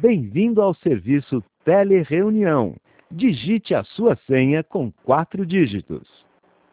Bem-vindo ao serviço Telereunião. Digite a sua senha com 4 dígitos.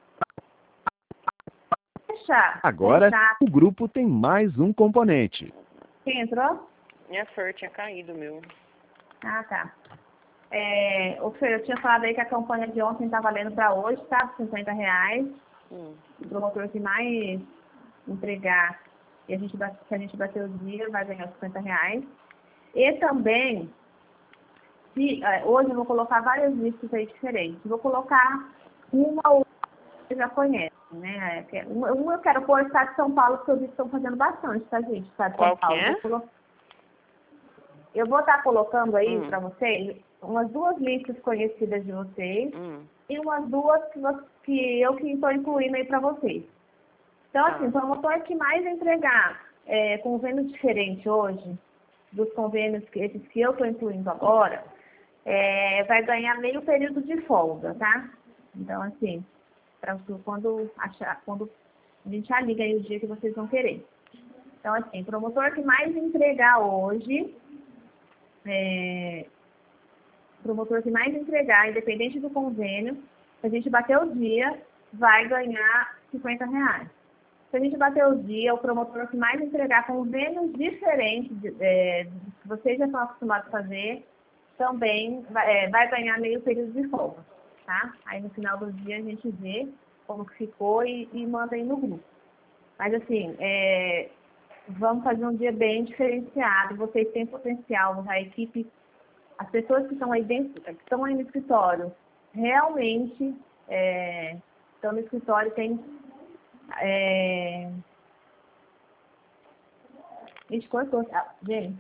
Agora, o grupo tem mais um componente. Quem entrou? Minha Fer tinha caído, meu. Ah, tá. O Fer, eu tinha falado aí que a campanha de ontem tá valendo para hoje, tá? R$50. O promotor que mais entregar e se a gente bater o dia, vai ganhar R$50. E também, hoje eu vou colocar várias listas aí diferentes. Vou colocar uma ou outra que você já conhece, né? Uma eu quero pôr o Estado de São Paulo, porque eu vi que estão fazendo bastante, tá, gente? Estado de São Paulo. Qual que é? Eu vou estar colocando aí para vocês umas 2 listas conhecidas de vocês e umas 2 que eu estou incluindo aí para vocês. Então, assim, o promotor que mais entregar convênios diferentes hoje, dos convênios esses que eu estou incluindo agora, vai ganhar meio período de folga, tá? Então, assim, quando a gente já liga aí o dia que vocês vão querer. Então, assim, o promotor que mais entregar hoje, independente do convênio, se a gente bater o dia, vai ganhar R$50. Se a gente bater o dia, o promotor que mais entregar convênios diferentes que vocês já estão acostumados a fazer, também vai ganhar meio período de folga, tá? Aí no final do dia a gente vê como que ficou e manda aí no grupo. Mas assim, vamos fazer um dia bem diferenciado, vocês têm potencial, a equipe, as pessoas que estão aí dentro, que estão aí no escritório, realmente estão no escritório, tem gente, cortou. Gente.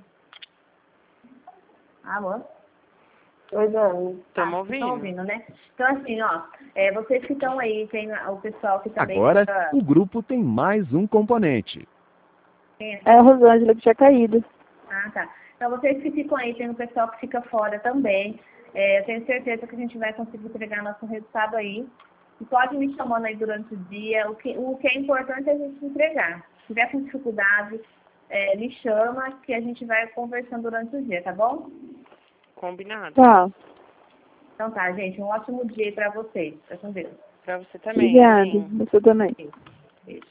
Alô? Oi, Dani. Estamos ouvindo. Estão ouvindo, né? Então, assim, ó, vocês que estão aí, tem o pessoal que também... Agora, o grupo tem mais um componente. É a Rosângela que tinha caído. Ah, tá. Então, vocês que ficam aí, tem o pessoal que fica fora também. Eu tenho certeza que a gente vai conseguir entregar nosso resultado aí. E pode me chamando aí durante o dia. O que é importante é a gente entregar. Se tiver com dificuldade, me chama que a gente vai conversando durante o dia, tá bom? Combinado. Tá. Então tá, gente. Um ótimo dia aí pra vocês. Fica com Deus. Pra você também. Obrigada. Sim. Você também. Beijo.